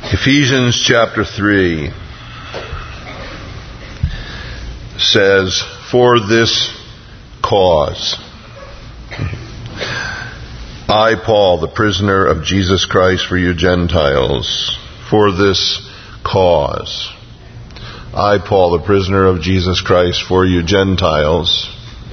Ephesians chapter 3 says, "For this cause, I, Paul, the prisoner of Jesus Christ for you Gentiles, for this cause. I, Paul, the prisoner of Jesus Christ for you Gentiles."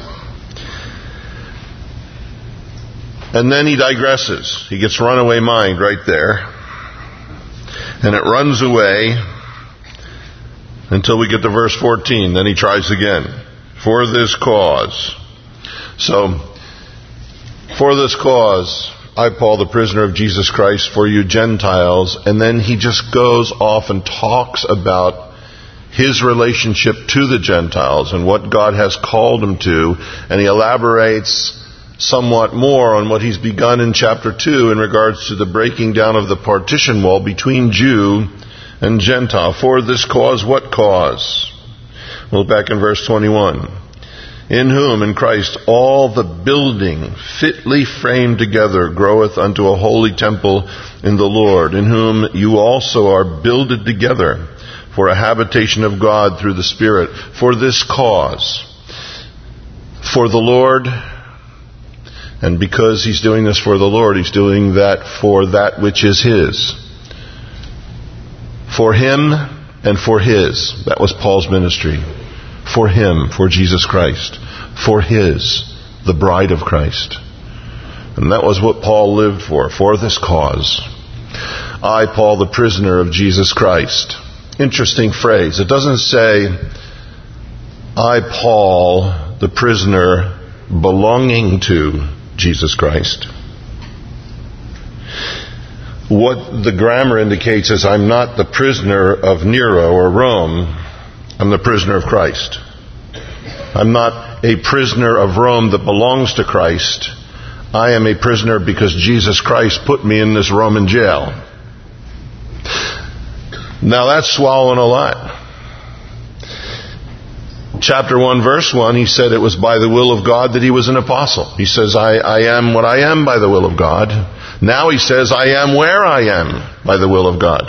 And then he digresses. He gets runaway mind right there. And it runs away until we get to verse 14. Then he tries again. For this cause. So, for this cause, I, Paul, the prisoner of Jesus Christ, for you Gentiles. And then he just goes off and talks about his relationship to the Gentiles and what God has called him to. And he elaborates somewhat more on what he's begun in chapter 2 in regards to the breaking down of the partition wall between Jew and Gentile. For this cause, what cause? Well, back in verse 21. In whom, in Christ, all the building fitly framed together groweth unto a holy temple in the Lord, in whom you also are builded together for a habitation of God through the Spirit. For this cause, for the Lord. And because he's doing this for the Lord, he's doing that for that which is his. For him and for his. That was Paul's ministry. For him, for Jesus Christ. For his, the bride of Christ. And that was what Paul lived for this cause. I, Paul, the prisoner of Jesus Christ. Interesting phrase. It doesn't say, I, Paul, the prisoner belonging to Jesus Christ. What the grammar indicates is I'm not the prisoner of Nero or Rome. I'm the prisoner of Christ. I'm not a prisoner of Rome that belongs to Christ. I am a prisoner because Jesus Christ put me in this Roman jail. Now that's swallowing a lot. Chapter 1, verse 1, he said it was by the will of God that he was an apostle. He says, I am what I am by the will of God. Now he says, I am where I am by the will of God.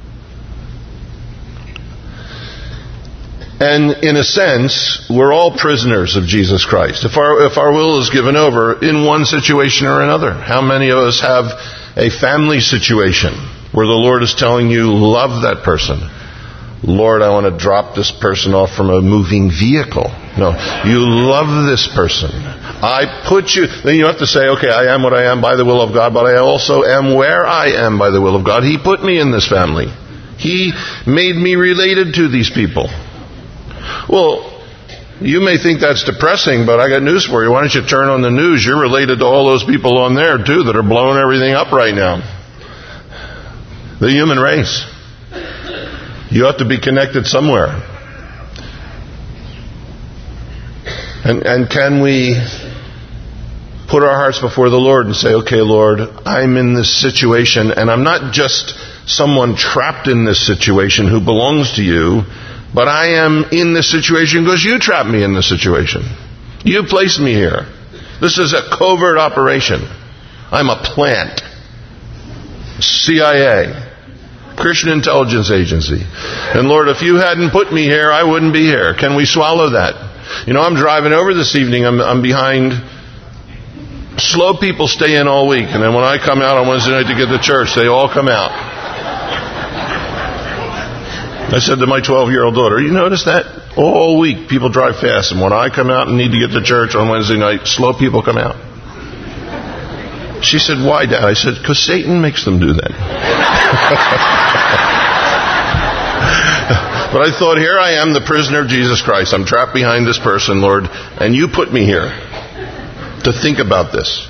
And in a sense, we're all prisoners of Jesus Christ. If our will is given over in one situation or another, how many of us have a family situation where the Lord is telling you, love that person? Lord, I want to drop this person off from a moving vehicle. No, you love this person. I put you... Then you have to say, okay, I am what I am by the will of God, but I also am where I am by the will of God. He put me in this family. He made me related to these people. Well, you may think that's depressing, but I got news for you. Why don't you turn on the news? You're related to all those people on there, too, that are blowing everything up right now. The human race. You have to be connected somewhere. And can we put our hearts before the Lord and say, okay, Lord, I'm in this situation, and I'm not just someone trapped in this situation who belongs to you, but I am in this situation because you trapped me in this situation. You placed me here. This is a covert operation. I'm a plant. CIA. Christian Intelligence Agency. And Lord, if you hadn't put me here, I wouldn't be here. Can we swallow that? You know, I'm driving over this evening. I'm behind. Slow people stay in all week. And then when I come out on Wednesday night to get to church, they all come out. I said to my 12-year-old daughter, you notice that? All week people drive fast. And when I come out and need to get to church on Wednesday night, slow people come out. She said, why, Dad? I said, because Satan makes them do that. But I thought, here I am, the prisoner of Jesus Christ. I'm trapped behind this person, Lord, and you put me here to think about this.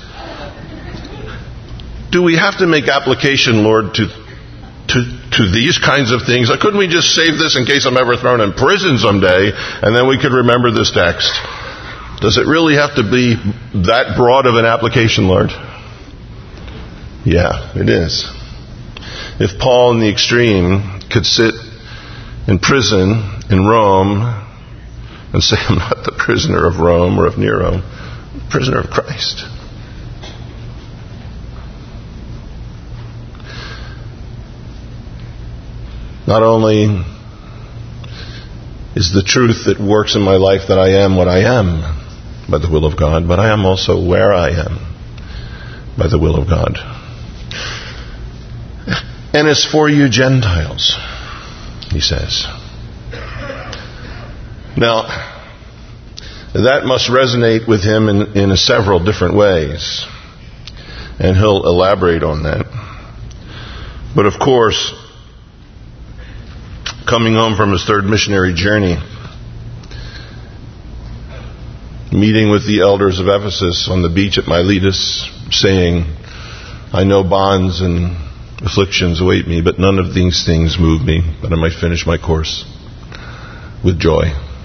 Do we have to make application, Lord, to these kinds of things? Couldn't we just save this in case I'm ever thrown in prison someday, and then we could remember this text? Does it really have to be that broad of an application, Lord? Yeah, it is. If Paul in the extreme could sit in prison in Rome and say, I'm not the prisoner of Rome or of Nero, I'm the prisoner of Christ. Not only is the truth that works in my life that I am what I am by the will of God, but I am also where I am by the will of God. And it's for you Gentiles, he says. Now, that must resonate with him in several different ways. And he'll elaborate on that. But of course, coming home from his third missionary journey, meeting with the elders of Ephesus on the beach at Miletus, saying, I know bonds and afflictions await me, but none of these things move me, but I might finish my course with joy.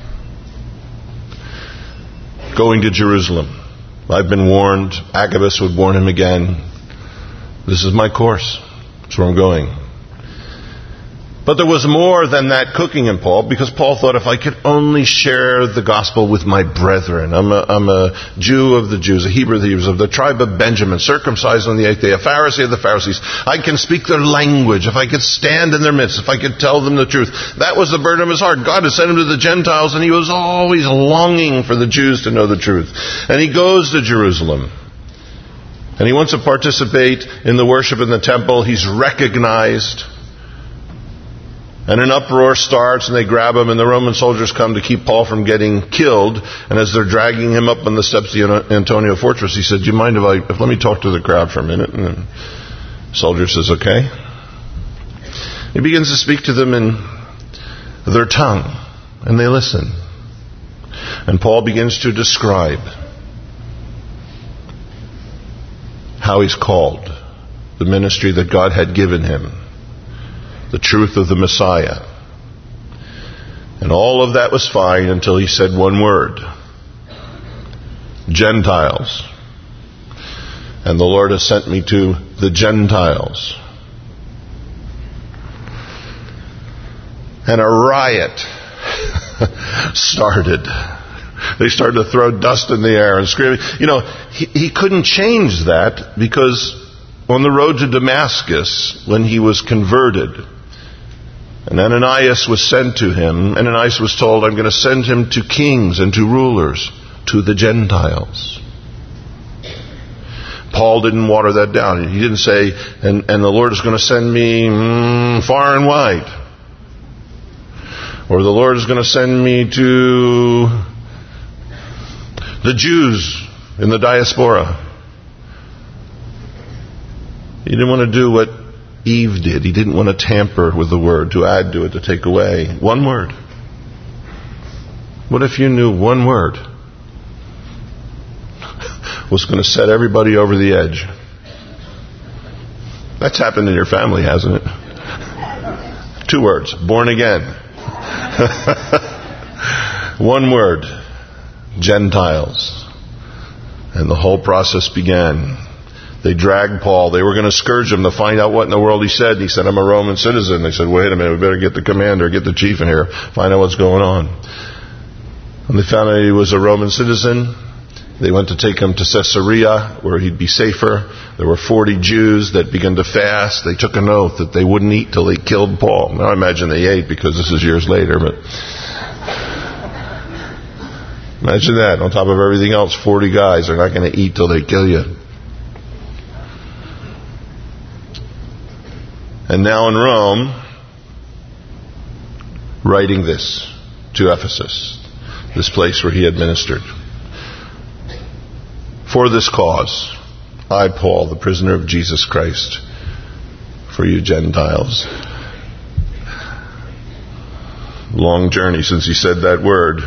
Going to Jerusalem. I've been warned. Agabus would warn him again. This is my course. That's where I'm going. But there was more than that cooking in Paul, because Paul thought, if I could only share the gospel with my brethren. I'm a Jew of the Jews, a Hebrew of the Hebrews, of the tribe of Benjamin, circumcised on the 8th day, a Pharisee of the Pharisees. I can speak their language. If I could stand in their midst, if I could tell them the truth. That was the burden of his heart. God had sent him to the Gentiles, and he was always longing for the Jews to know the truth. And he goes to Jerusalem. And he wants to participate in the worship in the temple. He's recognized. And an uproar starts, and they grab him, and the Roman soldiers come to keep Paul from getting killed. And as they're dragging him up on the steps of the Antonia fortress, he said, do you mind if let me talk to the crowd for a minute? And the soldier says, okay. He begins to speak to them in their tongue, and they listen. And Paul begins to describe how he's called, the ministry that God had given him, the truth of the Messiah. And all of that was fine until he said one word. Gentiles. And the Lord has sent me to the Gentiles. And a riot started. They started to throw dust in the air and screaming. You know, he couldn't change that, because on the road to Damascus, when he was converted, and Ananias was sent to him, Ananias was told, I'm going to send him to kings and to rulers, to the Gentiles. Paul didn't water that down. He didn't say, and the Lord is going to send me far and wide. Or the Lord is going to send me to the Jews in the diaspora. He didn't want to do what Eve did. He didn't want to tamper with the word, to add to it, to take away. One word. What if you knew one word was going to set everybody over the edge? That's happened in your family, hasn't it? 2 words. Born again. One word. Gentiles. And the whole process began. They dragged Paul. They were going to scourge him to find out what in the world he said. He said, I'm a Roman citizen. They said, wait a minute, we better get the commander, get the chief in here, find out what's going on. When they found out he was a Roman citizen, they went to take him to Caesarea, where he'd be safer. There were 40 Jews that began to fast. They took an oath that they wouldn't eat till they killed Paul. Now I imagine they ate, because this is years later, but imagine that. On top of everything else, 40 guys are not going to eat till they kill you. And now in Rome, writing this to Ephesus, this place where he had ministered. For this cause, I, Paul, the prisoner of Jesus Christ, for you Gentiles. Long journey since he said that word.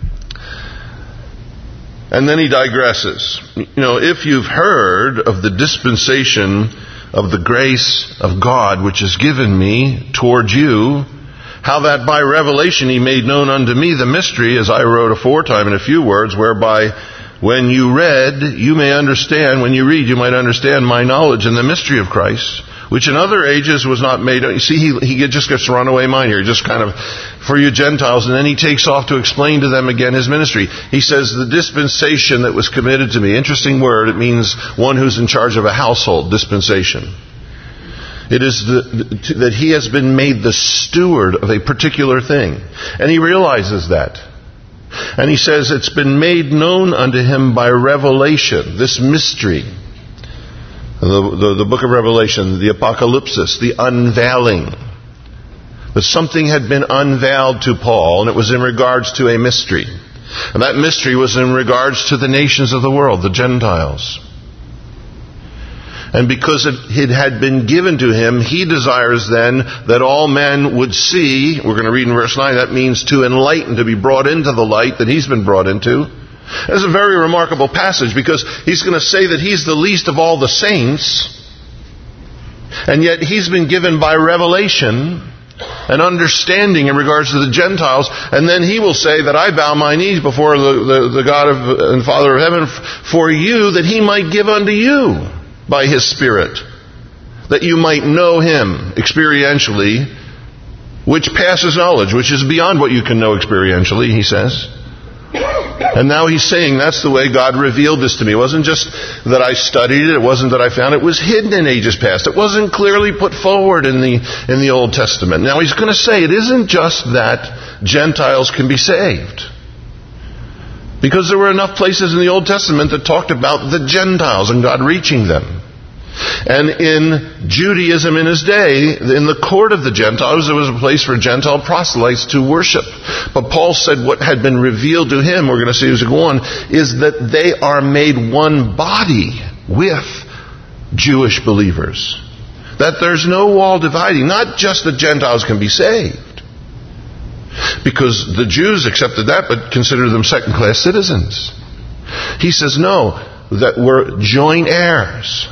And then he digresses. You know, if you've heard of the dispensation of the grace of God which is given me toward you, how that by revelation he made known unto me the mystery, as I wrote aforetime in a few words, whereby when you read, you may understand, when you read, you might understand my knowledge in the mystery of Christ, which in other ages was not made. You see, he just gets run away mind here. Just kind of, for you Gentiles, and then he takes off to explain to them again his ministry. He says, the dispensation that was committed to me. Interesting word. It means one who's in charge of a household, dispensation. It is that he has been made the steward of a particular thing. And he realizes that. And he says it's been made known unto him by revelation, this mystery. The book of Revelation, the apocalypsis, the unveiling. That something had been unveiled to Paul, and it was in regards to a mystery. And that mystery was in regards to the nations of the world, the Gentiles. And because it had been given to him, he desires then that all men would see. We're going to read in verse 9, that means to enlighten, to be brought into the light that he's been brought into. It's a very remarkable passage because he's going to say that he's the least of all the saints, and yet he's been given by revelation an understanding in regards to the Gentiles, and then he will say that I bow my knees before the God and Father of heaven for you, that he might give unto you by his Spirit, that you might know him experientially, which passes knowledge, which is beyond what you can know experientially, he says. And now he's saying that's the way God revealed this to me. It wasn't just that I studied it. It wasn't that I found it. It was hidden in ages past. It wasn't clearly put forward in the Old Testament. Now he's going to say it isn't just that Gentiles can be saved. Because there were enough places in the Old Testament that talked about the Gentiles and God reaching them. And in Judaism in his day, in the court of the Gentiles, there was a place for Gentile proselytes to worship. But Paul said what had been revealed to him, we're going to see as we go on, is that they are made one body with Jewish believers. That there's no wall dividing. Not just the Gentiles can be saved. Because the Jews accepted that, but considered them second-class citizens. He says, no, that we're joint heirs.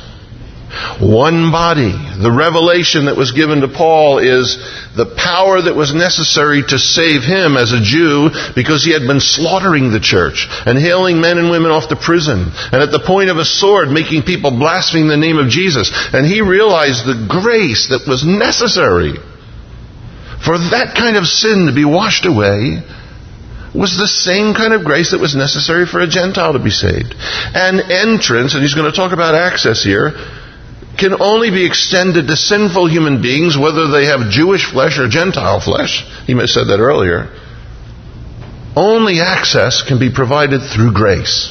One body. The revelation that was given to Paul is the power that was necessary to save him as a Jew, because he had been slaughtering the church and hailing men and women off to prison, and at the point of a sword making people blaspheme the name of Jesus. And he realized the grace that was necessary for that kind of sin to be washed away was the same kind of grace that was necessary for a Gentile to be saved. And entrance, and he's going to talk about access here, can only be extended to sinful human beings, whether they have Jewish flesh or Gentile flesh. He may have said that earlier. Only access can be provided through grace.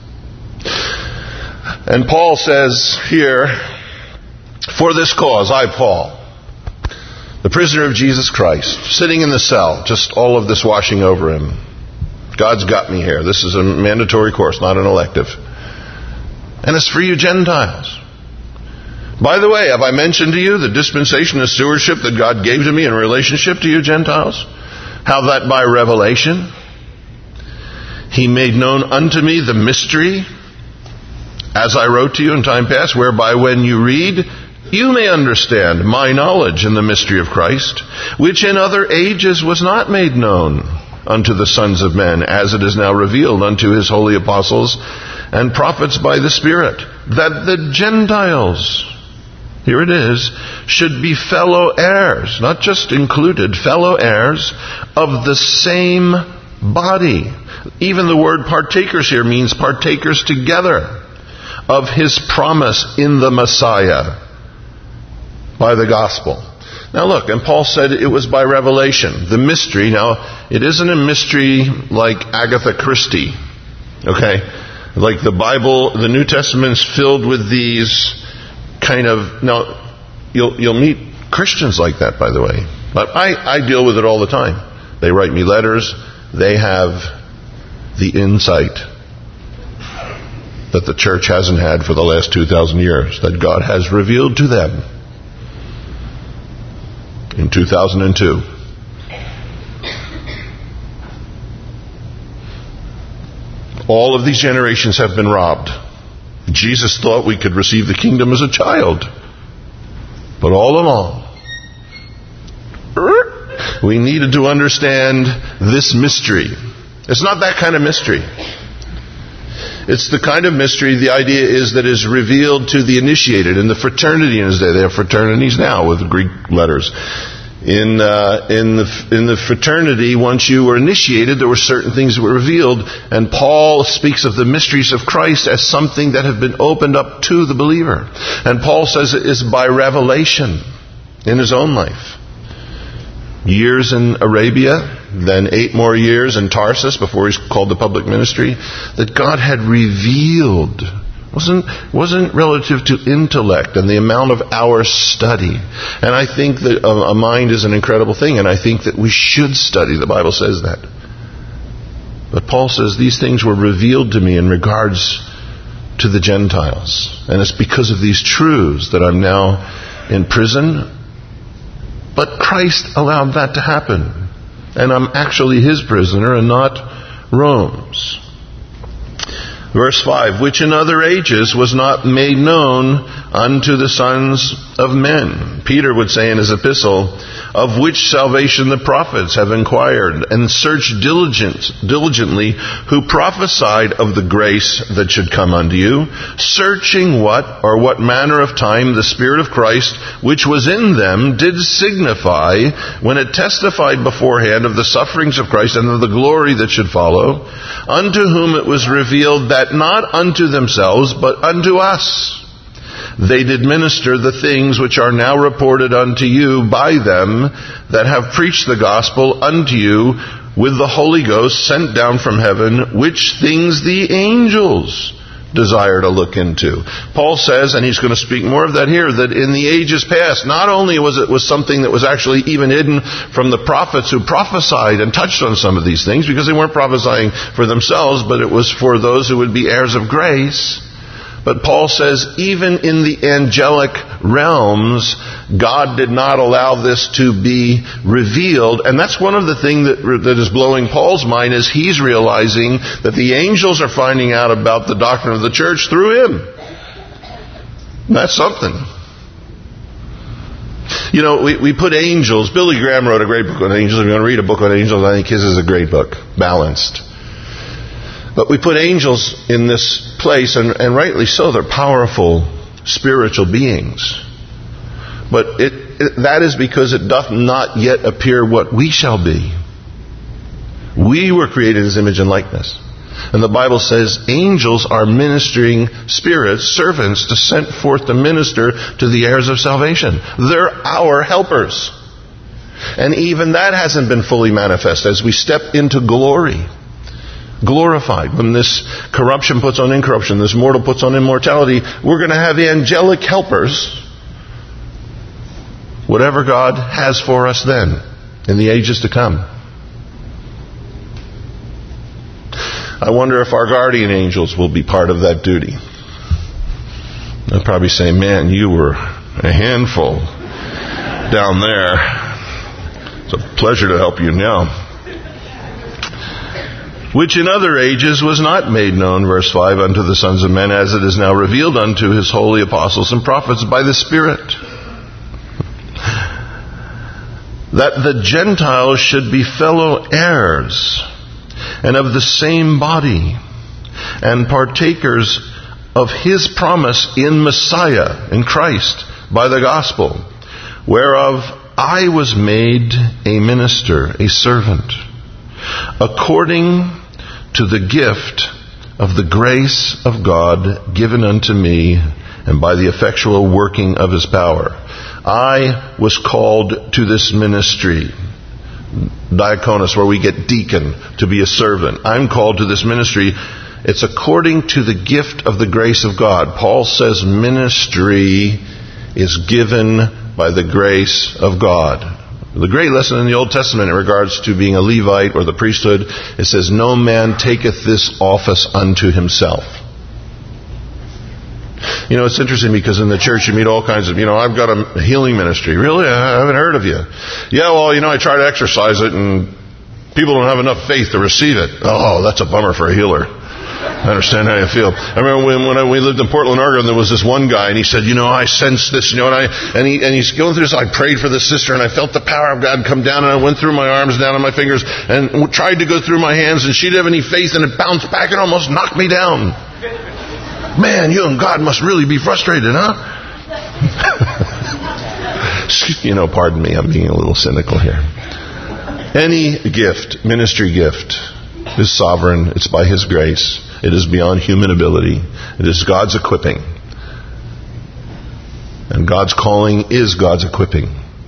And Paul says here, for this cause, I, Paul, the prisoner of Jesus Christ, sitting in the cell, just all of this washing over him. God's got me here. This is a mandatory course, not an elective. And it's for you Gentiles. By the way, have I mentioned to you the dispensation of stewardship that God gave to me in relationship to you Gentiles? How that by revelation He made known unto me the mystery, as I wrote to you in time past, whereby when you read, you may understand my knowledge in the mystery of Christ, which in other ages was not made known unto the sons of men, as it is now revealed unto his holy apostles and prophets by the Spirit, that the Gentiles, here it is, should be fellow heirs, not just included, fellow heirs of the same body. Even the word partakers here means partakers together of his promise in the Messiah by the gospel. Now look, and Paul said it was by revelation. The mystery, now, it isn't a mystery like Agatha Christie, okay? Like the Bible, the New Testament is filled with these kind of, now, you'll meet Christians like that, by the way. But I deal with it all the time. They write me letters. They have the insight that the church hasn't had for the last 2,000 years, that God has revealed to them in 2002. All of these generations have been robbed. Jesus thought we could receive the kingdom as a child. But all along, we needed to understand this mystery. It's not that kind of mystery. It's the kind of mystery, the idea is, that is revealed to the initiated. In the fraternity in his day, they have fraternities now with Greek letters. In the fraternity, once you were initiated, there were certain things that were revealed, and Paul speaks of the mysteries of Christ as something that have been opened up to the believer. And Paul says it is by revelation. in his own life. Years in Arabia, then 8 more years in Tarsus before he's called to public ministry, that God had revealed. Wasn't relative to intellect and the amount of hours study. And I think that a mind is an incredible thing, and I think that we should study. The Bible says that. But Paul says these things were revealed to me in regards to the Gentiles. And it's because of these truths that I'm now in prison. But Christ allowed that to happen. And I'm actually his prisoner and not Rome's. Verse 5, which in other ages was not made known unto the sons of men. Peter would say in his epistle, of which salvation the prophets have inquired and searched diligently, who prophesied of the grace that should come unto you, searching what manner of time the Spirit of Christ, which was in them, did signify, when it testified beforehand of the sufferings of Christ and of the glory that should follow, unto whom it was revealed that not unto themselves, but unto us they did minister the things which are now reported unto you by them that have preached the gospel unto you with the Holy Ghost sent down from heaven, which things the angels desire to look into. Paul says, and he's going to speak more of that here, that in the ages past, not only was it something that was actually even hidden from the prophets who prophesied and touched on some of these things, because they weren't prophesying for themselves, but it was for those who would be heirs of grace. But Paul says, even in the angelic realms, God did not allow this to be revealed. And that's one of the things that is blowing Paul's mind, is he's realizing that the angels are finding out about the doctrine of the church through him. That's something. You know, we put angels. Billy Graham wrote a great book on angels. If you want to read a book on angels, I think his is a great book. Balanced. But we put angels in this place, and rightly so. They're powerful spiritual beings. But that is because it doth not yet appear what we shall be. We were created as image and likeness. And the Bible says angels are ministering spirits, servants, to sent forth to minister to the heirs of salvation. They're our helpers. And even that hasn't been fully manifest as we step into glory. Glorified. When this corruption puts on incorruption, this mortal puts on immortality, we're going to have angelic helpers. Whatever God has for us then, in the ages to come. I wonder if our guardian angels will be part of that duty. They'll probably say, man, you were a handful down there. It's a pleasure to help you now. Which in other ages was not made known, verse 5, unto the sons of men, as it is now revealed unto his holy apostles and prophets by the Spirit. That the Gentiles should be fellow heirs, and of the same body, and partakers of his promise in Messiah, in Christ, by the gospel, whereof I was made a minister, a servant, according to the gift of the grace of God given unto me, and by the effectual working of his power. I was called to this ministry. Diaconus, where we get deacon, to be a servant. I'm called to this ministry. It's according to the gift of the grace of God. Paul says ministry is given by the grace of God. The great lesson in the Old Testament in regards to being a Levite or the priesthood, it says, no man taketh this office unto himself. You know, it's interesting because in the church you meet all kinds of, I've got a healing ministry. Really? I haven't heard of you. Yeah, well, I try to exercise it and people don't have enough faith to receive it. Oh, that's a bummer for a healer. I understand how you feel. I remember when we lived in Portland, Oregon, there was this one guy, and he said, I sensed this, and he's going through this. I prayed for the sister, and I felt the power of God come down, and I went through my arms, down on my fingers, and tried to go through my hands, and she didn't have any faith, and it bounced back and almost knocked me down. Man, you and God must really be frustrated, huh? Pardon me, I'm being a little cynical here. Any gift, ministry gift, is sovereign. It's by his grace. It is beyond human ability. It is God's equipping. And God's calling is God's equipping.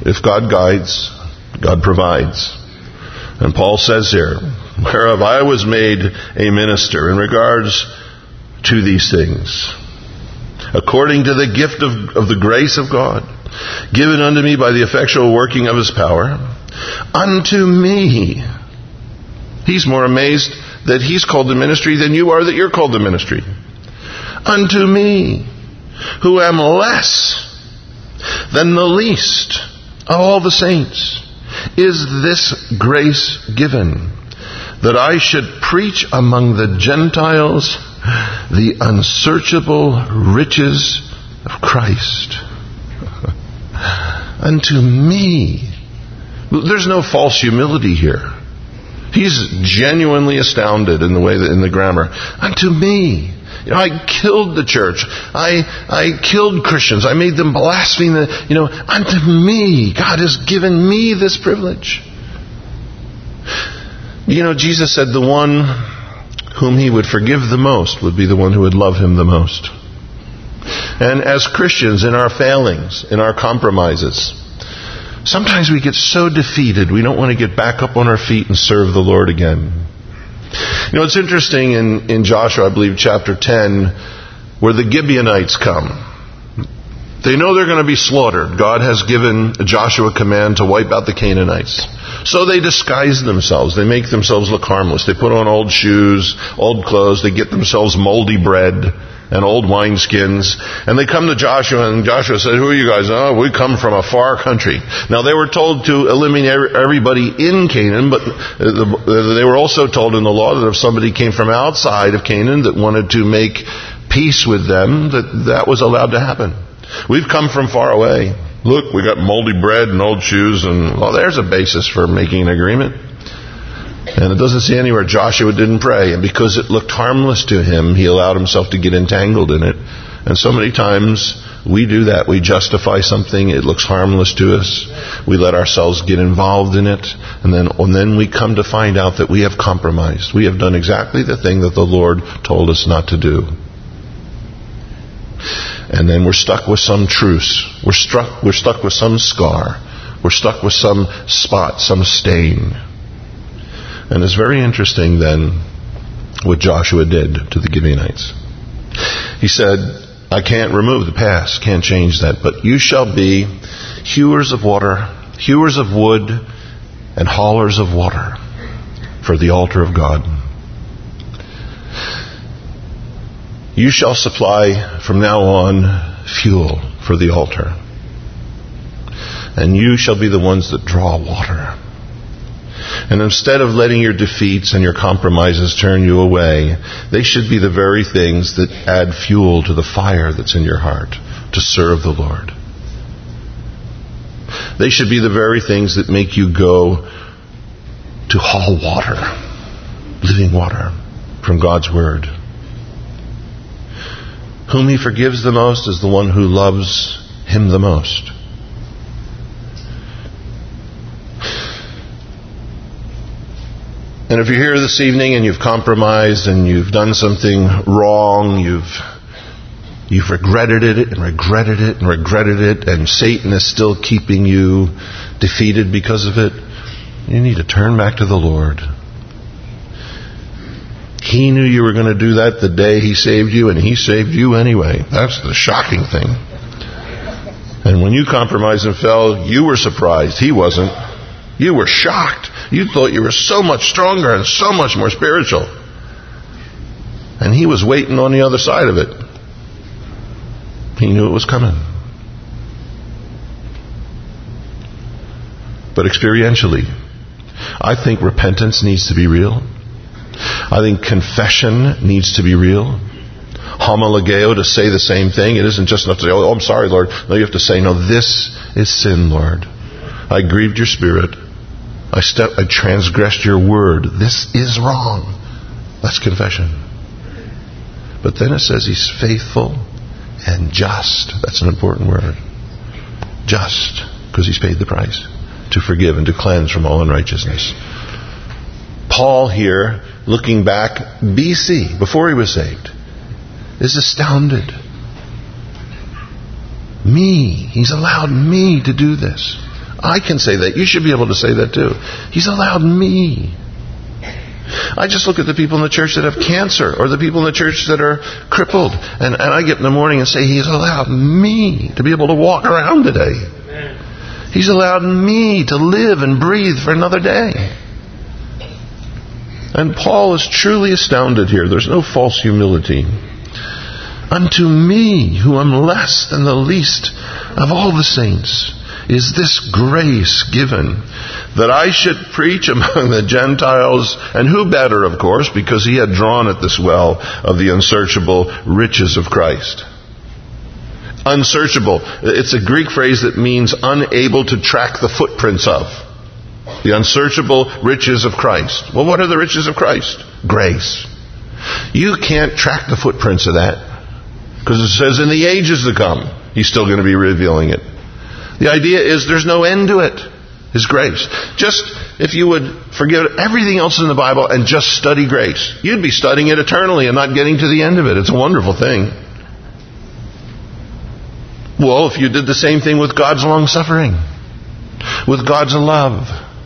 If God guides, God provides. And Paul says here, whereof I was made a minister in regards to these things, according to the gift of the grace of God, given unto me by the effectual working of his power, unto me. He's more amazed that he's called to ministry than you are that you're called to ministry. Unto me, who am less than the least of all the saints, is this grace given, that I should preach among the Gentiles the unsearchable riches of Christ. Unto me. There's no false humility here. He's genuinely astounded in the way that in the grammar. Unto me. I killed the church. I killed Christians. I made them blaspheme. Unto me. God has given me this privilege. Jesus said the one whom he would forgive the most would be the one who would love him the most. And as Christians, in our failings, in our compromises, sometimes we get so defeated we don't want to get back up on our feet and serve the Lord again. It's interesting in Joshua, I believe, chapter 10, where the Gibeonites come. They know they're going to be slaughtered. God has given Joshua command to wipe out the Canaanites. So they disguise themselves. They make themselves look harmless. They put on old shoes, old clothes. They get themselves moldy bread and old wineskins. And they come to Joshua, and Joshua said, who are you guys? Oh, we come from a far country. Now, they were told to eliminate everybody in Canaan, but they were also told in the law that if somebody came from outside of Canaan that wanted to make peace with them, that was allowed to happen. We've come from far away. Look, we got moldy bread and old shoes, and there's a basis for making an agreement. And it doesn't say anywhere Joshua didn't pray. And because it looked harmless to him, he allowed himself to get entangled in it. And so many times we do that. We justify something. It looks harmless to us. We let ourselves get involved in it. And then we come to find out that we have compromised. We have done exactly the thing that the Lord told us not to do. And then we're stuck with some truce. We're stuck with some scar. We're stuck with some spot, some stain. And it's very interesting then what Joshua did to the Gibeonites. He said, I can't remove the past, can't change that, but you shall be hewers of water, hewers of wood, and haulers of water for the altar of God. You shall supply from now on fuel for the altar. And you shall be the ones that draw water. And instead of letting your defeats and your compromises turn you away, they should be the very things that add fuel to the fire that's in your heart to serve the Lord. They should be the very things that make you go to haul water, living water from God's Word. Whom He forgives the most is the one who loves Him the most. And if you're here this evening and you've compromised and you've done something wrong, you've regretted it and regretted it and regretted it, and Satan is still keeping you defeated because of it, you need to turn back to the Lord. He knew you were going to do that the day He saved you, and He saved you anyway. That's the shocking thing. And when you compromised and fell, you were surprised. He wasn't. You were shocked. You thought you were so much stronger and so much more spiritual. And He was waiting on the other side of it. He knew it was coming. But experientially, I think repentance needs to be real. I think confession needs to be real. Homologeo, to say the same thing. It isn't just enough to say, oh, I'm sorry, Lord. No, you have to say, no, this is sin, Lord. I grieved your Spirit. I transgressed your word. This is wrong. That's confession. But then it says He's faithful and just. That's an important word. Just, because He's paid the price to forgive and to cleanse from all unrighteousness. Paul here, looking back BC, before he was saved, is astounded. Me. He's allowed me to do this. I can say that. You should be able to say that too. He's allowed me. I just look at the people in the church that have cancer, or the people in the church that are crippled, and I get in the morning and say, He's allowed me to be able to walk around today. He's allowed me to live and breathe for another day. And Paul is truly astounded here. There's no false humility. Unto me, who am less than the least of all the saints, is this grace given, that I should preach among the Gentiles, and who better, of course, because he had drawn at this well of the unsearchable riches of Christ. Unsearchable. It's a Greek phrase that means unable to track the footprints of. The unsearchable riches of Christ. Well, what are the riches of Christ? Grace. You can't track the footprints of that, because it says in the ages to come, He's still going to be revealing it. The idea is there's no end to it. His grace. Just if you would forget everything else in the Bible and just study grace, you'd be studying it eternally and not getting to the end of it. It's a wonderful thing. Well, if you did the same thing with God's long-suffering, with God's love,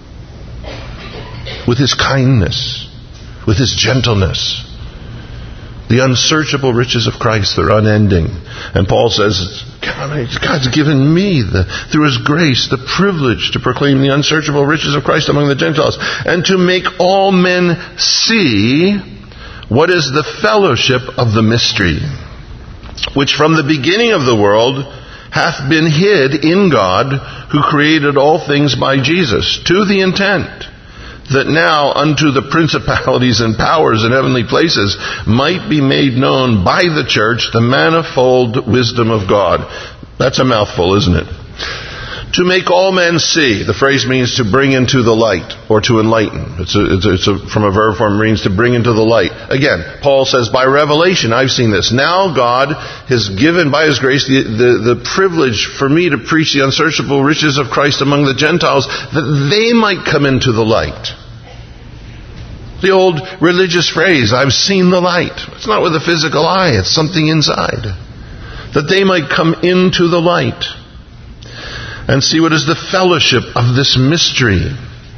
with His kindness, with His gentleness, the unsearchable riches of Christ, they're unending. And Paul says, God's given me, through His grace, the privilege to proclaim the unsearchable riches of Christ among the Gentiles, and to make all men see what is the fellowship of the mystery, which from the beginning of the world hath been hid in God, who created all things by Jesus, to the intent that now unto the principalities and powers in heavenly places might be made known by the church the manifold wisdom of God. That's a mouthful, isn't it? To make all men see. The phrase means to bring into the light, or to enlighten. It's from a verb form, means to bring into the light. Again, Paul says, by revelation I've seen this. Now God has given by His grace the privilege for me to preach the unsearchable riches of Christ among the Gentiles, that they might come into the light. The old religious phrase, I've seen the light. It's not with a physical eye, it's something inside. That they might come into the light and see what is the fellowship of this mystery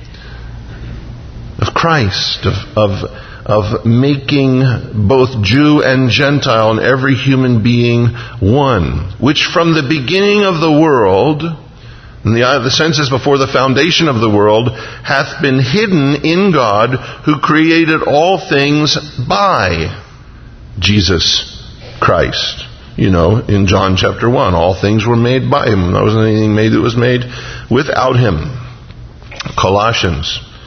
of Christ, of making both Jew and Gentile and every human being one, which from the beginning of the world, in the sense is before the foundation of the world, hath been hidden in God, who created all things by Jesus Christ. You know, in John chapter 1, all things were made by Him. There wasn't anything made that was made without Him. Colossians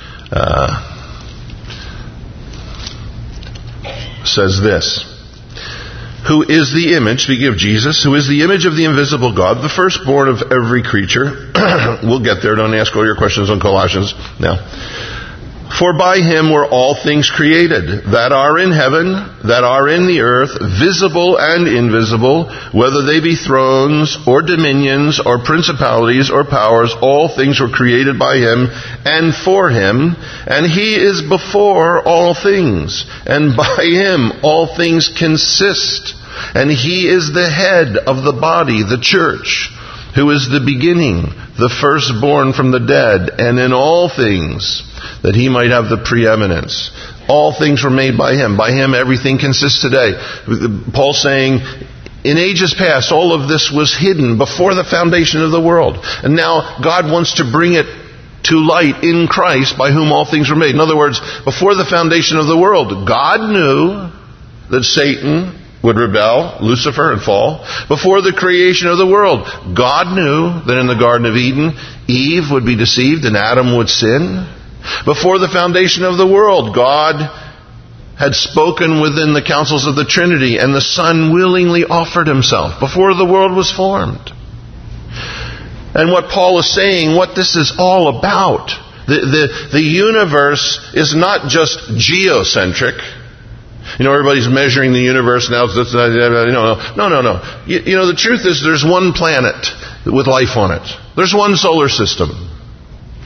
says this, who is the image, speaking of Jesus, who is the image of the invisible God, the firstborn of every creature. We'll get there. Don't ask all your questions on Colossians now. For by Him were all things created, that are in heaven, that are in the earth, visible and invisible, whether they be thrones, or dominions, or principalities, or powers, all things were created by Him, and for Him, and He is before all things, and by Him all things consist, and He is the head of the body, the church, who is the beginning, the firstborn from the dead, and in all things, that He might have the preeminence. All things were made by Him. By Him everything consists today. Paul's saying, in ages past, all of this was hidden before the foundation of the world. And now God wants to bring it to light in Christ, by whom all things were made. In other words, before the foundation of the world, God knew that Satan would rebel, Lucifer, and fall. Before the creation of the world, God knew that in the Garden of Eden, Eve would be deceived and Adam would sin. Before the foundation of the world, God had spoken within the councils of the Trinity, and the Son willingly offered Himself before the world was formed. And what Paul is saying, what this is all about, the universe is not just geocentric. You know, everybody's measuring the universe now. No. You know, the truth is there's one planet with life on it. There's one solar system.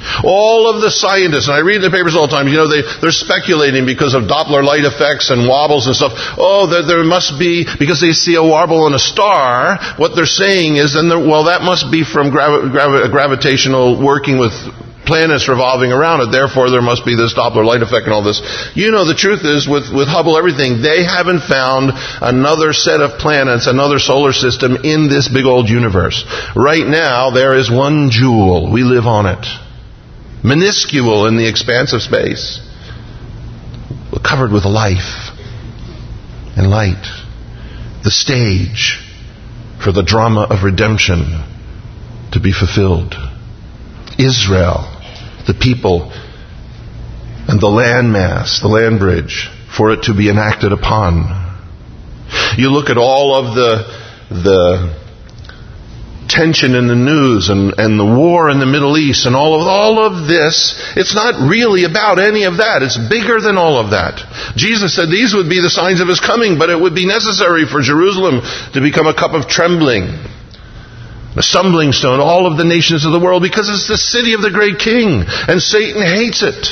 All of the scientists, and I read in the papers all the time, they're speculating because of Doppler light effects and wobbles and stuff. Oh, there must be, because they see a wobble in a star, what they're saying is, that must be from gravitational working with planets revolving around it. Therefore, there must be this Doppler light effect and all this. The truth is, with Hubble, everything, they haven't found another set of planets, another solar system in this big old universe. Right now, there is one jewel. We live on it. Minuscule in the expanse of space, covered with life and light. The stage for the drama of redemption to be fulfilled. Israel, the people, and the landmass, the land bridge, for it to be enacted upon. You look at all of the tension in the news and the war in the Middle East and all of this, it's not really about any of that. It's bigger than all of that. Jesus said these would be the signs of His coming, but it would be necessary for Jerusalem to become a cup of trembling, a stumbling stone, all of the nations of the world, because it's the city of the great King, and Satan hates it.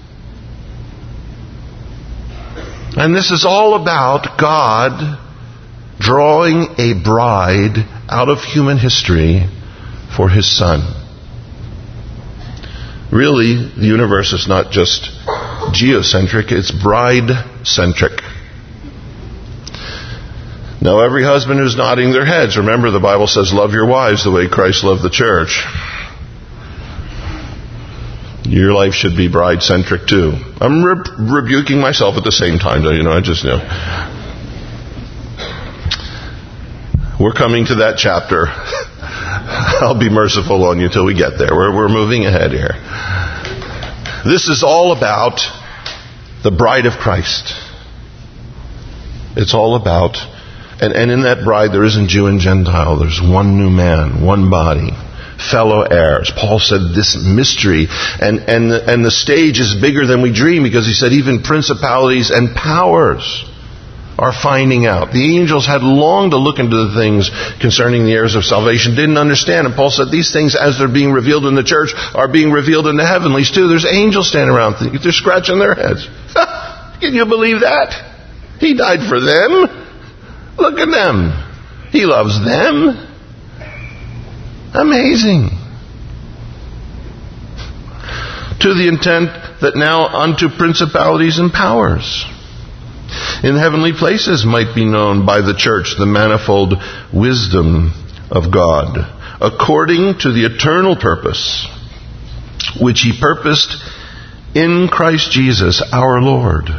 And this is all about God drawing a bride out of human history for His Son. Really, the universe is not just geocentric, it's bride-centric. Now, every husband who's nodding their heads, remember the Bible says, love your wives the way Christ loved the church. Your life should be bride-centric too. I'm rebuking myself at the same time, though, I just know. We're coming to that chapter. I'll be merciful on you till we get there. We're moving ahead here. This is all about the bride of Christ. It's all about, and in that bride there isn't Jew and Gentile. There's one new man, one body, fellow heirs. Paul said this mystery, and the stage is bigger than we dream, because he said even principalities and powers are finding out. The angels had longed to look into the things concerning the heirs of salvation, didn't understand. And Paul said these things, as they're being revealed in the church, are being revealed in the heavenlies too. There's angels standing around, they're scratching their heads. Can you believe that? He died for them. Look at them. He loves them. Amazing. To the intent that now unto principalities and powers in heavenly places might be known by the church the manifold wisdom of God, according to the eternal purpose which He purposed in Christ Jesus our Lord,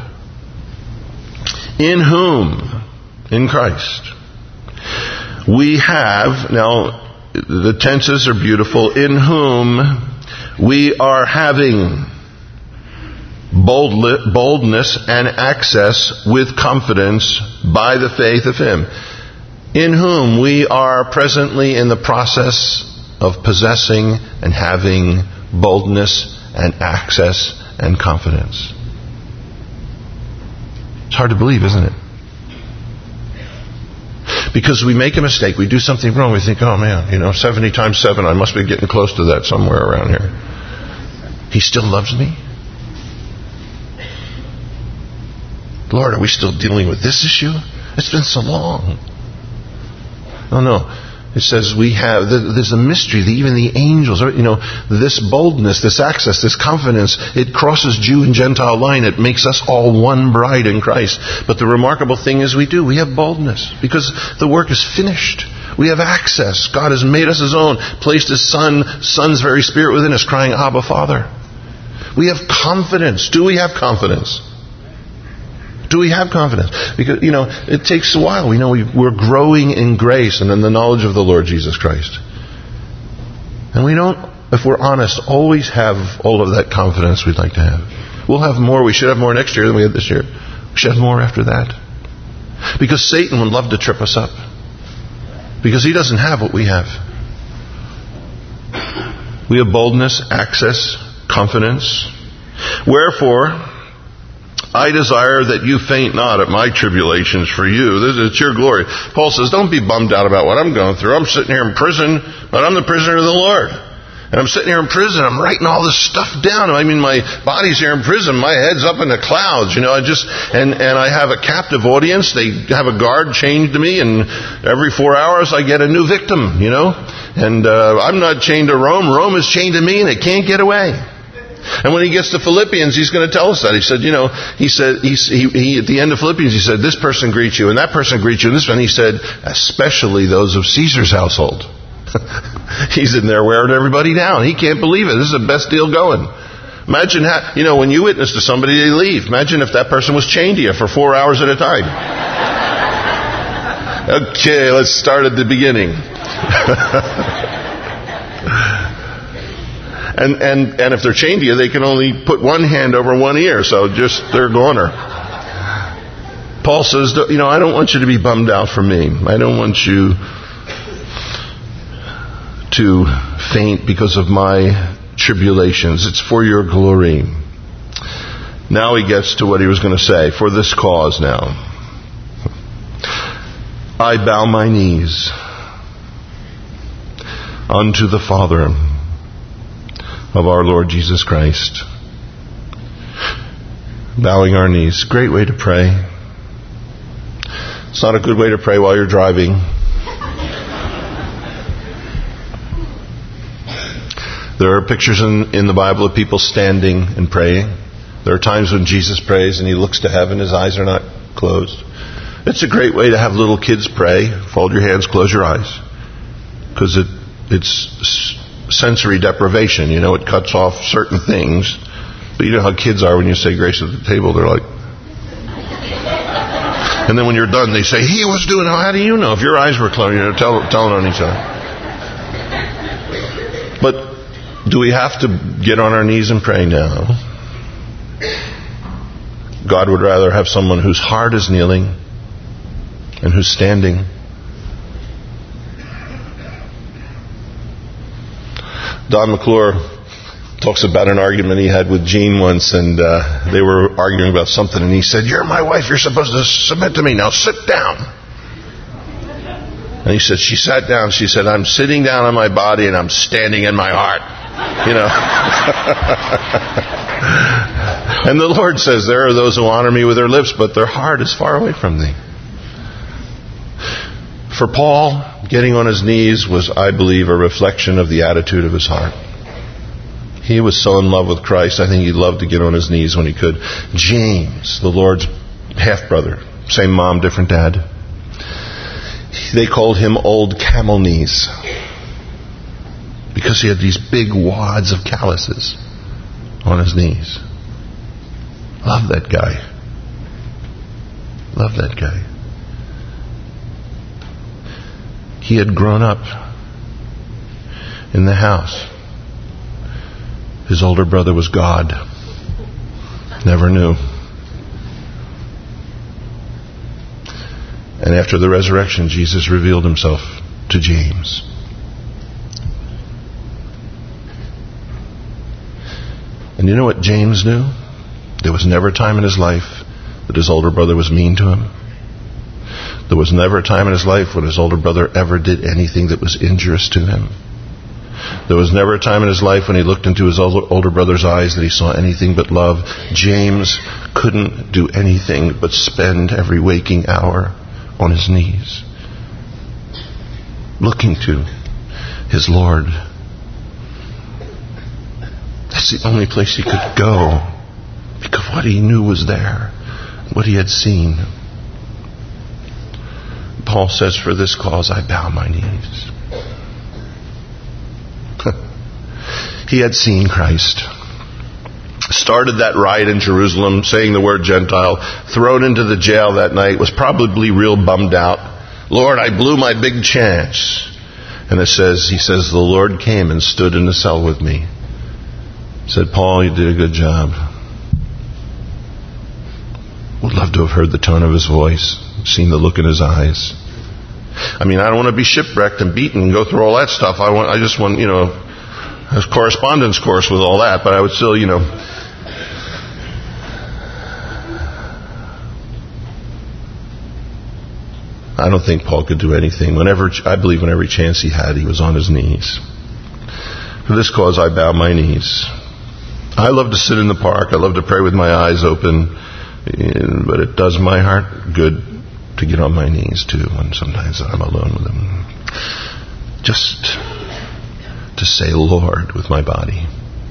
in whom, in Christ, we have, now the tenses are beautiful, in whom we are having boldness and access with confidence by the faith of Him, in whom we are presently in the process of possessing and having boldness and access and confidence. It's hard to believe, isn't it? Because we make a mistake, we do something wrong, we think, oh man, 70 times 7, I must be getting close to that somewhere around here. He still loves me? Lord, are we still dealing with this issue? It's been so long. Oh no. It says there's a mystery that even the angels, this boldness, this access, this confidence, it crosses Jew and Gentile line. It makes us all one bride in Christ. But the remarkable thing is we have boldness because the work is finished. We have access. God has made us His own, placed His Son's very Spirit within us, crying, Abba, Father. We have confidence. Do we have confidence? Do we have confidence? Because, it takes a while. We know we're growing in grace and in the knowledge of the Lord Jesus Christ. And we don't, if we're honest, always have all of that confidence we'd like to have. We'll have more. We should have more next year than we had this year. We should have more after that. Because Satan would love to trip us up. Because he doesn't have what we have. We have boldness, access, confidence. Wherefore, I desire that you faint not at my tribulations for you. It's your glory. Paul says, don't be bummed out about what I'm going through. I'm sitting here in prison, but I'm the prisoner of the Lord. And I'm sitting here in prison. I'm writing all this stuff down. I mean, my body's here in prison. My head's up in the clouds. And I have a captive audience. They have a guard chained to me, and every 4 hours I get a new victim, And I'm not chained to Rome. Rome is chained to me, and it can't get away. And when he gets to Philippians, he's going to tell us that. He said, he at the end of Philippians, he said, this person greets you, and that person greets you, and this one. He said, especially those of Caesar's household. He's in there wearing everybody down. He can't believe it. This is the best deal going. Imagine how, when you witness to somebody, they leave. Imagine if that person was chained to you for 4 hours at a time. Okay, let's start at the beginning. And if they're chained to you, they can only put one hand over one ear, so they're goner. Paul says, I don't want you to be bummed out for me. I don't want you to faint because of my tribulations. It's for your glory. Now he gets to what he was going to say. For this cause now, I bow my knees unto the Father of our Lord Jesus Christ. Bowing our knees. Great way to pray. It's not a good way to pray while you're driving. There are pictures in the Bible of people standing and praying. There are times when Jesus prays and he looks to heaven. His eyes are not closed. It's a great way to have little kids pray. Fold your hands, close your eyes. Because it's sensory deprivation. It cuts off certain things. But you know how kids are when you say grace at the table. They're like... And then when you're done, they say, he was doing... How do you know? If your eyes were closed, telling on each other. But do we have to get on our knees and pray now? God would rather have someone whose heart is kneeling and who's standing. Don McClure talks about an argument he had with Jean once, and they were arguing about something, and he said, you're my wife, you're supposed to submit to me, now sit down. And he said, she sat down, she said, I'm sitting down on my body and I'm standing in my heart. And the Lord says, there are those who honor me with their lips, but their heart is far away from thee. For Paul, getting on his knees was, I believe, a reflection of the attitude of his heart. He was so in love with Christ, I think he loved to get on his knees when he could. James, the Lord's half-brother, same mom, different dad. They called him Old Camel Knees because he had these big wads of calluses on his knees. Love that guy. Love that guy. He had grown up in the house. His older brother was God. Never knew. And after the resurrection, Jesus revealed himself to James. And you know what James knew? There was never a time in his life that his older brother was mean to him. There was never a time in his life when his older brother ever did anything that was injurious to him. There was never a time in his life when he looked into his older brother's eyes that he saw anything but love. James couldn't do anything but spend every waking hour on his knees, looking to his Lord. That's the only place he could go, because what he knew was there, what he had seen. Paul says, for this cause I bow my knees. He had seen Christ. Started that riot in Jerusalem, saying the word Gentile, thrown into the jail that night, was probably real bummed out. Lord, I blew my big chance. And he says, the Lord came and stood in the cell with me. Said, Paul, you did a good job. Would love to have heard the tone of his voice, seen the look in his eyes. I mean, I don't want to be shipwrecked and beaten and go through all that stuff. I just want, a correspondence course with all that, but I would still, I don't think Paul could do anything. I believe whenever chance he had, he was on his knees. For this cause I bow my knees. I love to sit in the park. I love to pray with my eyes open. But it does my heart good to get on my knees too, when sometimes I'm alone with Him. Just to say Lord with my body.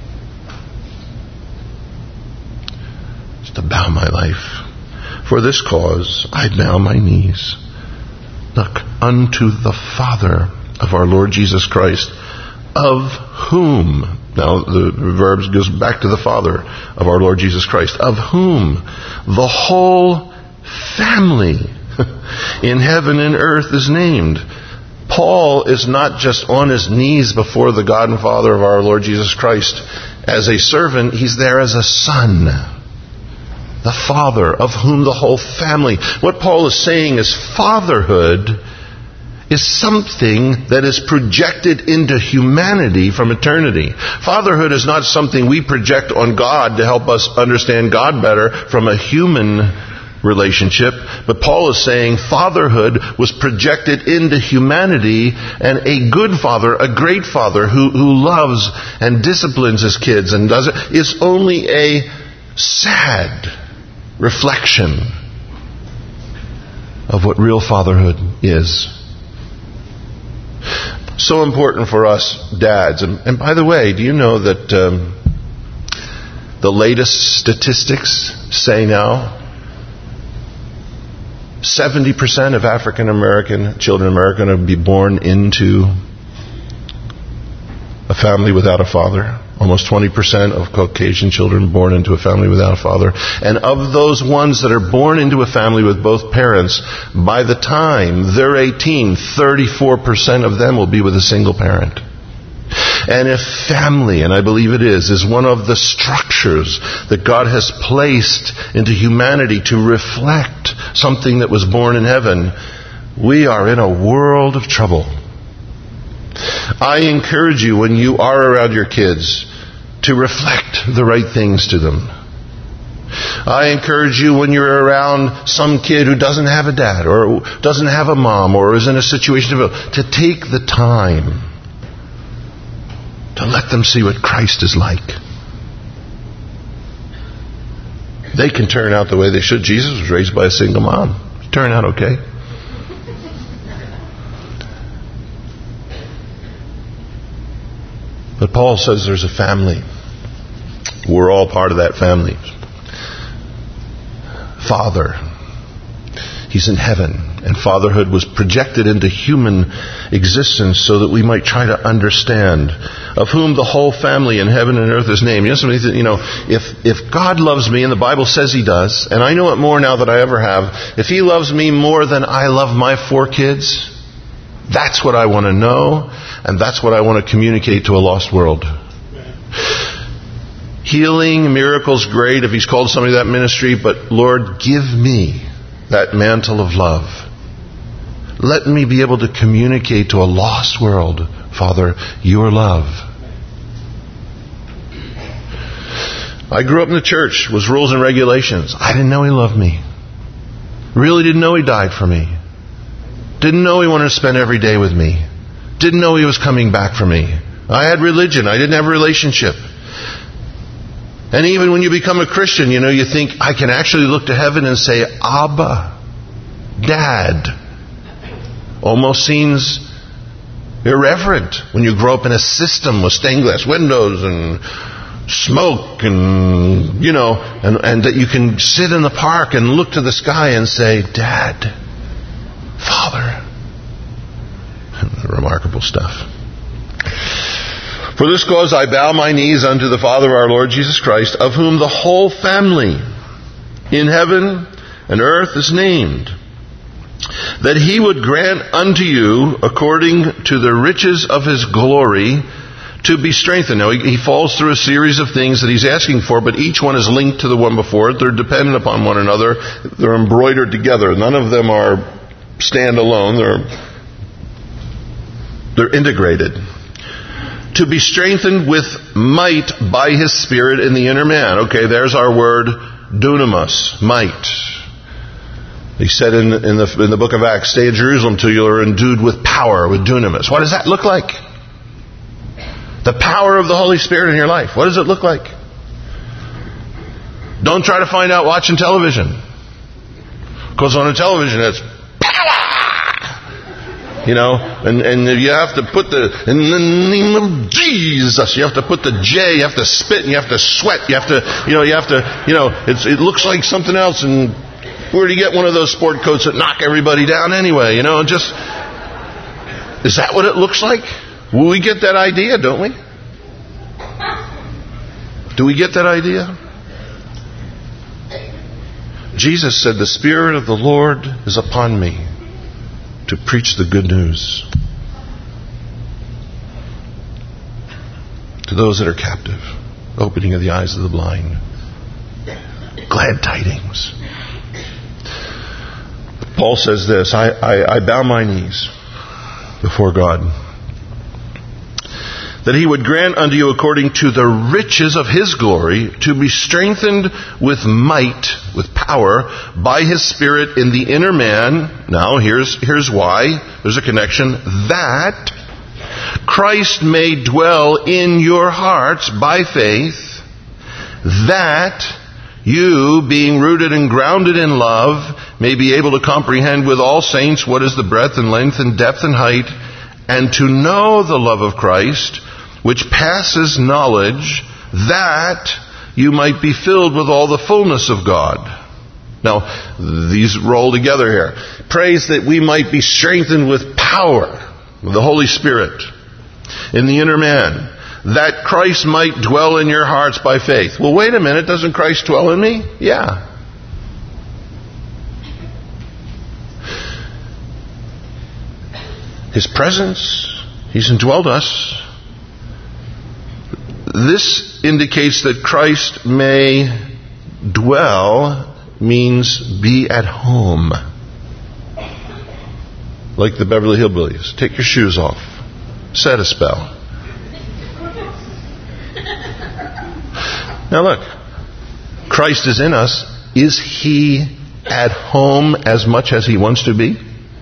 Just to bow my life. For this cause I bow my knees. Look, unto the Father of our Lord Jesus Christ, of whom, now the verb goes back to the Father of our Lord Jesus Christ, of whom the whole family in heaven and earth is named. Paul is not just on his knees before the God and Father of our Lord Jesus Christ as a servant, he's there as a son. The Father of whom the whole family. What Paul is saying is fatherhood is something that is projected into humanity from eternity. Fatherhood is not something we project on God to help us understand God better from a human relationship. But Paul is saying fatherhood was projected into humanity, and a good father, a great father who loves and disciplines his kids and does it, is only a sad reflection of what real fatherhood is. So important for us dads. And by the way, do you know that the latest statistics say now 70% of African American children in America are going to be born into a family without a father. Almost 20% of Caucasian children born into a family without a father. And of those ones that are born into a family with both parents, by the time they're 18, 34% of them will be with a single parent. And if family, and I believe it is one of the structures that God has placed into humanity to reflect something that was born in heaven, we are in a world of trouble. I encourage you, when you are around your kids, to reflect the right things to them. I encourage you, when you're around some kid who doesn't have a dad or doesn't have a mom or is in a situation to take the time to let them see what Christ is like. They can turn out the way they should. Jesus was raised by a single mom. Turn out okay. But Paul says there's a family. We're all part of that family. Father. He's in heaven. And fatherhood was projected into human existence so that we might try to understand of whom the whole family in heaven and earth is named. If God loves me, and the Bible says He does, and I know it more now than I ever have, if He loves me more than I love my 4 kids, that's what I want to know, and that's what I want to communicate to a lost world. Healing, miracles, great if He's called somebody to that ministry, but Lord, give me that mantle of love. Let me be able to communicate to a lost world, Father, your love. I grew up in the church, was rules and regulations. I didn't know He loved me. Really didn't know He died for me. Didn't know He wanted to spend every day with me. Didn't know He was coming back for me. I had religion. I didn't have a relationship. And even when you become a Christian, you think, I can actually look to heaven and say, Abba, Dad. Almost seems irreverent when you grow up in a system with stained glass windows and smoke and that you can sit in the park and look to the sky and say, Dad, Father. Remarkable stuff. For this cause I bow my knees unto the Father of our Lord Jesus Christ, of whom the whole family in heaven and earth is named, that He would grant unto you, according to the riches of His glory, to be strengthened. Now, he falls through a series of things that he's asking for, but each one is linked to the one before it. They're dependent upon one another. They're embroidered together. None of them are standalone. They're integrated. To be strengthened with might by His Spirit in the inner man. Okay, there's our word, dunamis, might. He said in the book of Acts, stay at Jerusalem till you are endued with power, with dunamis. What does that look like? The power of the Holy Spirit in your life. What does it look like? Don't try to find out watching television. Because on a television it's power! You know, and you have to put in the name of Jesus, you have to put the J, you have to spit, and you have to sweat, it looks like something else, and where do you get one of those sport coats that knock everybody down anyway? Is that what it looks like? Well, we get that idea, don't we? Do we get that idea? Jesus said, the Spirit of the Lord is upon me to preach the good news to those that are captive, opening of the eyes of the blind, glad tidings. Paul says this, I bow my knees before God, that He would grant unto you according to the riches of His glory to be strengthened with might, with power, by His Spirit in the inner man. Now, here's why. There's a connection. That Christ may dwell in your hearts by faith, that you, being rooted and grounded in love, may be able to comprehend with all saints what is the breadth and length and depth and height, and to know the love of Christ, which passes knowledge, that you might be filled with all the fullness of God. Now, these roll together here. Prays that we might be strengthened with power of the Holy Spirit in the inner man, that Christ might dwell in your hearts by faith. Well, wait a minute, doesn't Christ dwell in me? Yeah. His presence, He's indwelled us. This indicates that Christ may dwell means be at home. Like the Beverly Hillbillies. Take your shoes off. Set a spell. Now look, Christ is in us. Is He at home as much as He wants to be?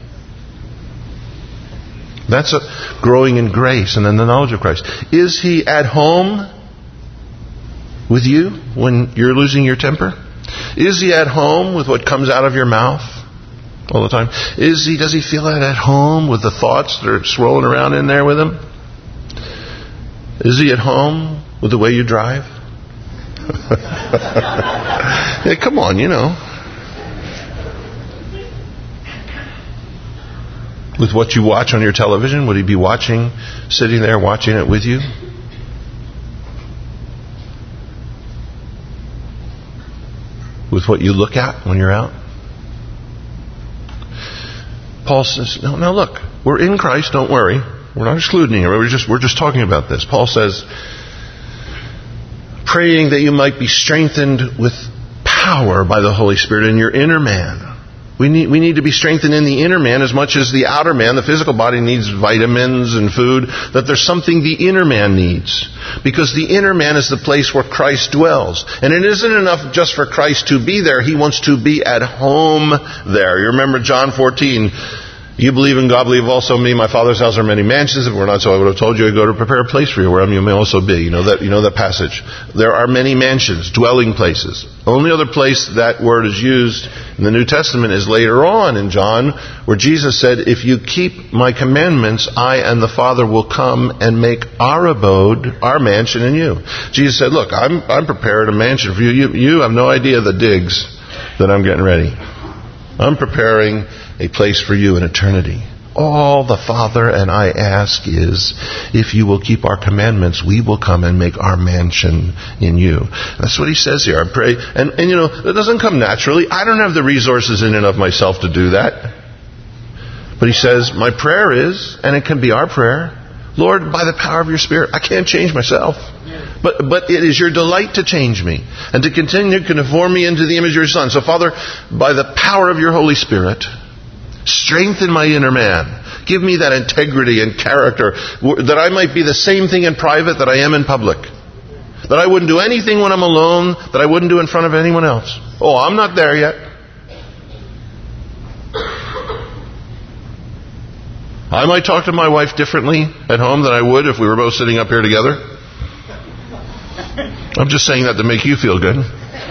That's growing in grace and in the knowledge of Christ. Is He at home with you when you're losing your temper? Is He at home with what comes out of your mouth all the time? Does He feel at home with the thoughts that are swirling around in there with Him? Is He at home with the way you drive? Hey, come on, With what you watch on your television, would He be sitting there watching it with you? With what you look at when you're out? Paul says, no, look, we're in Christ, don't worry. We're not excluding Him. We're just talking about this. Paul says, praying that you might be strengthened with power by the Holy Spirit in your inner man. We need to be strengthened in the inner man as much as the outer man. The physical body needs vitamins and food. That there's something the inner man needs. Because the inner man is the place where Christ dwells. And it isn't enough just for Christ to be there. He wants to be at home there. You remember John 14. You believe in God, believe also in me. My Father's house are many mansions. If it were not so, I would have told you I'd go to prepare a place for you, wherever you may also be. You know that passage. There are many mansions, dwelling places. Only other place that word is used in the New Testament is later on in John, where Jesus said, if you keep my commandments, I and the Father will come and make our abode, our mansion in you. Jesus said, look, I'm preparing a mansion for you. You have no idea the digs that I'm getting ready. I'm preparing a place for you in eternity. All the Father and I ask is, if you will keep our commandments, we will come and make our mansion in you. That's what He says here. I pray, and that doesn't come naturally. I don't have the resources in and of myself to do that. But He says, my prayer is, and it can be our prayer, Lord, by the power of your Spirit, I can't change myself. But it is your delight to change me and to continue to conform me into the image of your Son. So Father, by the power of your Holy Spirit, strengthen my inner man. Give me that integrity and character that I might be the same thing in private that I am in public. That I wouldn't do anything when I'm alone that I wouldn't do in front of anyone else. Oh, I'm not there yet. I might talk to my wife differently at home than I would if we were both sitting up here together. I'm just saying that to make you feel good.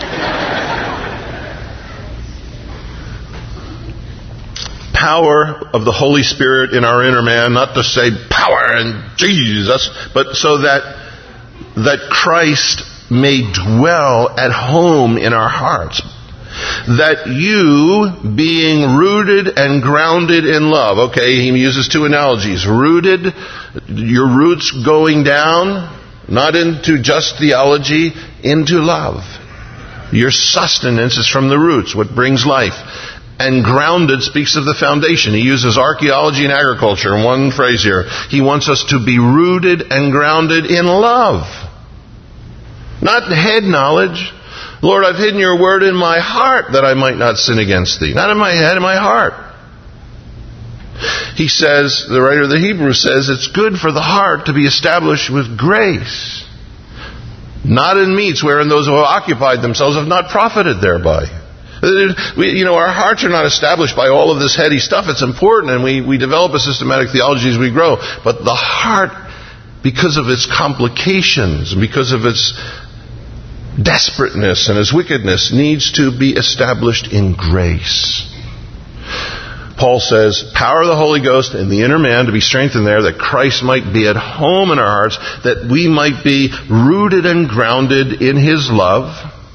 Power of the Holy Spirit in our inner man, not to say power and Jesus, but so that Christ may dwell at home in our hearts. That you, being rooted and grounded in love. Okay, he uses two analogies. Rooted, your roots going down, not into just theology, into love. Your sustenance is from the roots, what brings life. And grounded speaks of the foundation. He uses archaeology and agriculture in one phrase here. He wants us to be rooted and grounded in love. Not head knowledge. Lord, I've hidden your word in my heart that I might not sin against thee. Not in my head, in my heart. He says, the writer of the Hebrews says, it's good for the heart to be established with grace. Not in meats wherein those who have occupied themselves have not profited thereby. Our hearts are not established by all of this heady stuff. It's important, and we develop a systematic theology as we grow. But the heart, because of its complications, and because of its desperateness and its wickedness, needs to be established in grace. Paul says, power of the Holy Ghost in the inner man to be strengthened there, that Christ might be at home in our hearts, that we might be rooted and grounded in His love.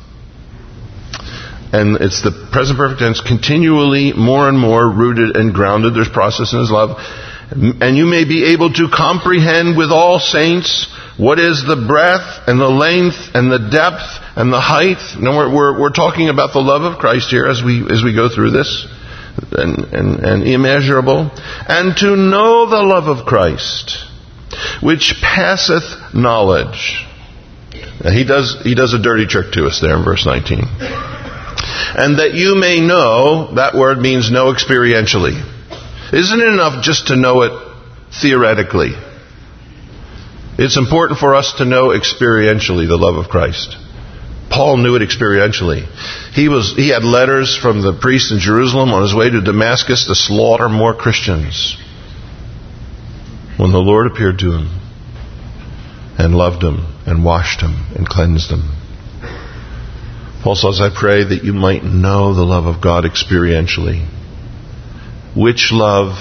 And it's the present perfect tense, continually more and more rooted and grounded. There's process in His love. And you may be able to comprehend with all saints what is the breadth and the length and the depth and the height. Now we're talking about the love of Christ here as we go through this. And immeasurable. And to know the love of Christ, which passeth knowledge. Now he does a dirty trick to us there in verse 19. And that you may know, that word means know experientially. Isn't it enough just to know it theoretically? It's important for us to know experientially the love of Christ. Paul knew it experientially. He had letters from the priests in Jerusalem on his way to Damascus to slaughter more Christians. When the Lord appeared to him and loved him and washed him and cleansed him. Paul says, I pray that you might know the love of God experientially. Which love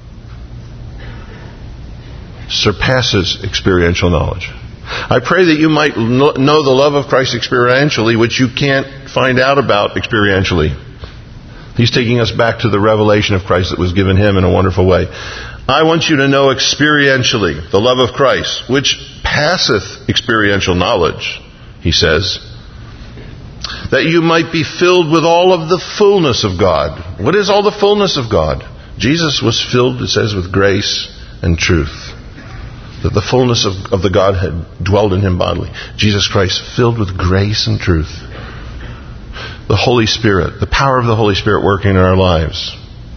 surpasses experiential knowledge. I pray that you might know the love of Christ experientially, which you can't find out about experientially. He's taking us back to the revelation of Christ that was given him in a wonderful way. I want you to know experientially the love of Christ, which passeth experiential knowledge, he says, that you might be filled with all of the fullness of God. What is all the fullness of God? Jesus was filled, it says, with grace and truth. That the fullness of the Godhead dwelled in him bodily. Jesus Christ filled with grace and truth. The Holy Spirit, the power of the Holy Spirit working in our lives.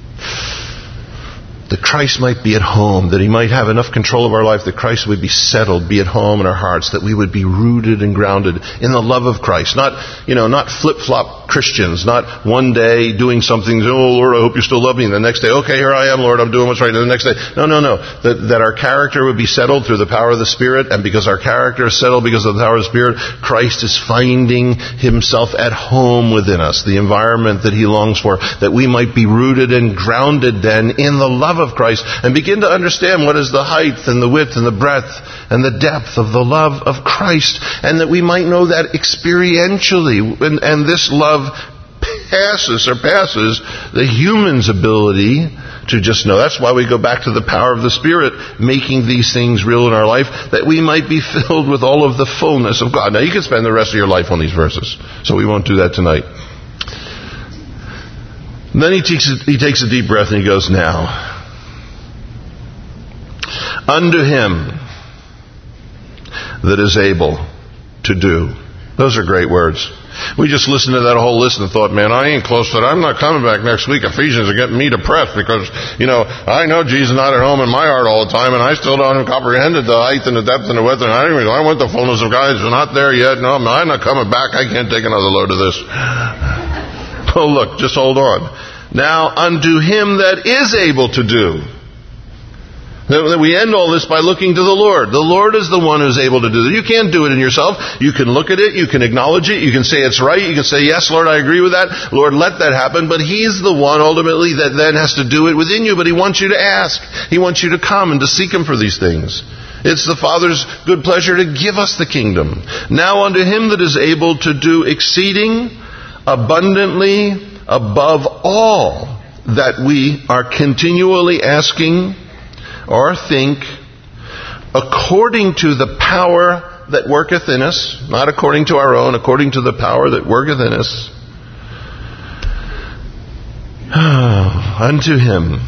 That Christ might be at home, that He might have enough control of our life, that Christ would be settled, be at home in our hearts, that we would be rooted and grounded in the love of Christ. Not flip-flop Christians, not one day doing something, oh Lord, I hope you still love me, and the next day, okay, here I am, Lord, I'm doing what's right, and the next day, no. That our character would be settled through the power of the Spirit, and because our character is settled because of the power of the Spirit, Christ is finding Himself at home within us, the environment that He longs for, that we might be rooted and grounded then in the love of Christ, and begin to understand what is the height and the width and the breadth and the depth of the love of Christ, and that we might know that experientially, and this love surpasses the human's ability to just know. That's why we go back to the power of the Spirit making these things real in our life, that we might be filled with all of the fullness of God. Now you can spend the rest of your life on these verses, so we won't do that tonight. And then he takes a deep breath and he goes, now, unto Him that is able to do. Those are great words. We just listened to that whole list and thought, man, I ain't close to that. I'm not coming back next week. Ephesians are getting me depressed because, I know Jesus is not at home in my heart all the time, and I still don't comprehend the height and the depth and the width, and I want the fullness of God. It's not there yet. No, I'm not coming back. I can't take another load of this. Oh, look, just hold on. Now, unto Him that is able to do. We end all this by looking to the Lord. The Lord is the one who's able to do that. You can't do it in yourself. You can look at it, you can acknowledge it, you can say it's right, you can say, yes, Lord, I agree with that. Lord, let that happen. But He's the one ultimately that then has to do it within you. But He wants you to ask. He wants you to come and to seek Him for these things. It's the Father's good pleasure to give us the kingdom. Now unto Him that is able to do exceeding abundantly above all that we are continually asking or think, according to the power that worketh in us, not according to our own, according to the power that worketh in us. Unto Him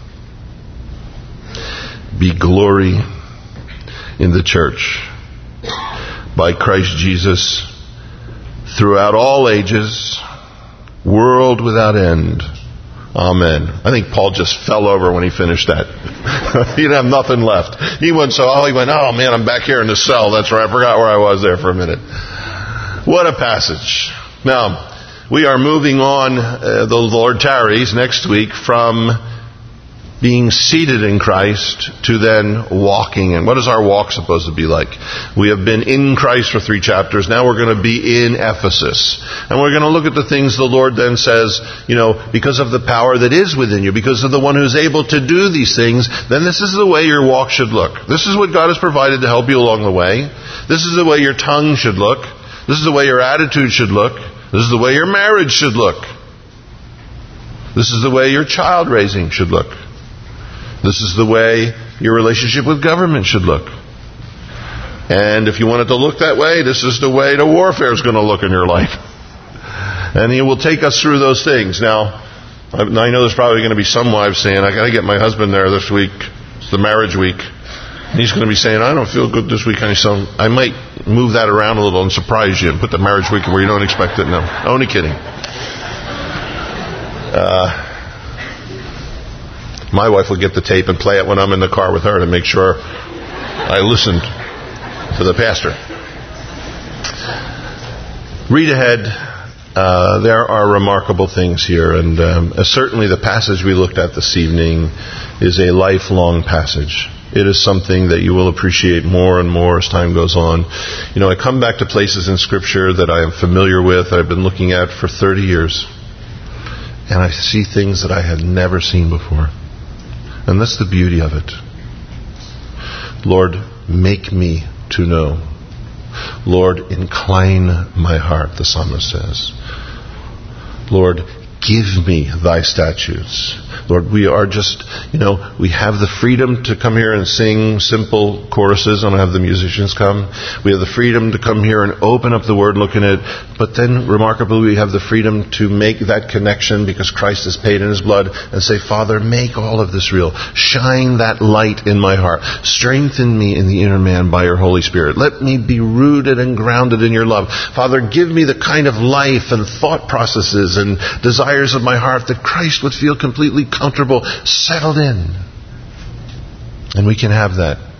be glory in the church by Christ Jesus throughout all ages, world without end. Amen. I think Paul just fell over when he finished that. He didn't have nothing left. He went, oh man, I'm back here in the cell. That's right. I forgot where I was there for a minute. What a passage. Now, we are moving on, the Lord tarries, next week from being seated in Christ to then walking. And what is our walk supposed to be like? We have been in Christ for 3 chapters. Now we're going to be in Ephesus. And we're going to look at the things the Lord then says, because of the power that is within you, because of the one who's able to do these things, then this is the way your walk should look. This is what God has provided to help you along the way. This is the way your tongue should look. This is the way your attitude should look. This is the way your marriage should look. This is the way your child raising should look. This is the way your relationship with government should look. And if you want it to look that way, this is the way the warfare is going to look in your life. And He will take us through those things. Now, I know there's probably going to be some wives saying, I got to get my husband there this week. It's the marriage week. And he's going to be saying, I don't feel good this week. So I might move that around a little and surprise you and put the marriage week where you don't expect it. No, only kidding. My wife will get the tape and play it when I'm in the car with her to make sure I listened to the pastor. Read ahead. There are remarkable things here, and certainly the passage we looked at this evening is a lifelong passage. It is something that you will appreciate more and more as time goes on. I come back to places in Scripture that I am familiar with, I've been looking at for 30 years, and I see things that I had never seen before. And that's the beauty of it. Lord, make me to know. Lord, incline my heart, the psalmist says. Lord, give me thy statutes. Lord, we are just, we have the freedom to come here and sing simple choruses and have the musicians come. We have the freedom to come here and open up the Word, look in it. But then, remarkably, we have the freedom to make that connection because Christ has paid in His blood and say, Father, make all of this real. Shine that light in my heart. Strengthen me in the inner man by your Holy Spirit. Let me be rooted and grounded in your love. Father, give me the kind of life and thought processes and desires of my heart that Christ would feel completely comfortable, settled in. And we can have that